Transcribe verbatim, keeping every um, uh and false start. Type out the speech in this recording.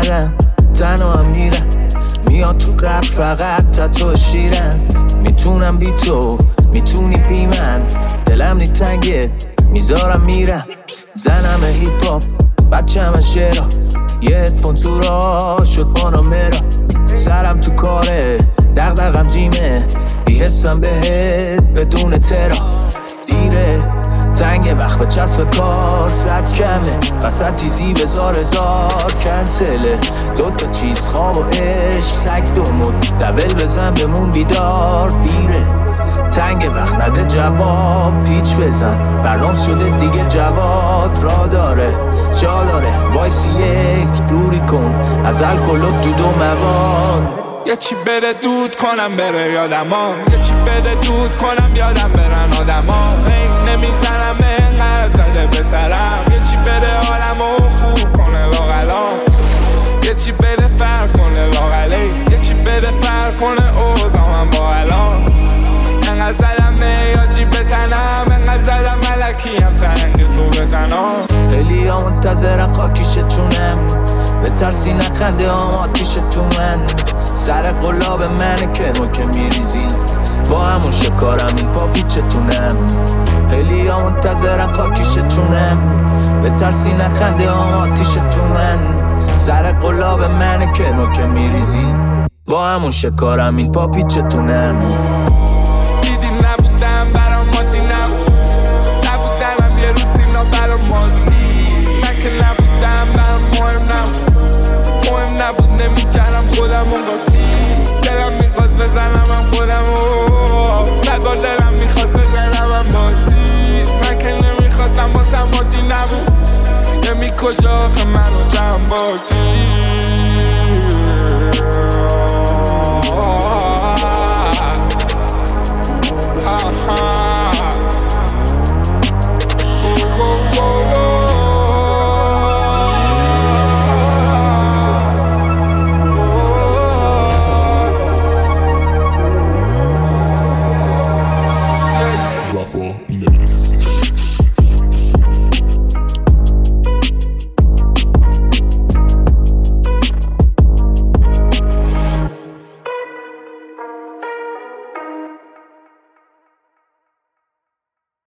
اومدن تنها هم میرن، میاد تو قبل فقط تا تو شیرن. میتونم بی تو، میتونی بی من، دلم نی تنگه میذارم میرم. زنم هیپ هاپ بچه همه شعرها، یه هدفون تو را شد پانامرا. سرم تو کاره دغدغم جیمه، بی حسم بهت بدون ترا. دیره تنگ وقت به چسب کار صد کمه، وسط تیزی بزار هزار کنسله. دوتا چیز خواب و عشق سگ دو مد، دبل بزن بمون بیدار. دیره تنگ وقت نده جواب پیچ بزن، برنامه شده دیگه جواد را داره جا داره. وایسی یک دوری کن از الکل و دود و مواد. یه چی بده دود کنم بره یادم ها، یه چی بده دود کنم یادم برن آدم ها. نمیزنم اینقدر زده به سرم، یه چی بده حالمو خوب کنه لاغلا. یه چی بده فرق کنه لاغلی، یه چی بده فرق کنه اوزامم با الان. انقدر زدم یا جیب تنم، انقدر زدم ملکی هم سرنگ تو بزنم. خیلی ها منتظرم خاکیشه چونم، به ترسی نخنده هم آتیشه تو من. سر قلاب منه که ما که میریزی، با همون شکارم این پا پیچتونم. خیلی ها منتظرم خاکیشه چونم، به ترسی نخنده هم آتیشه تو من. سر قلاب منه که ما که میریزی، با همون شکارم این پا پیچتونم.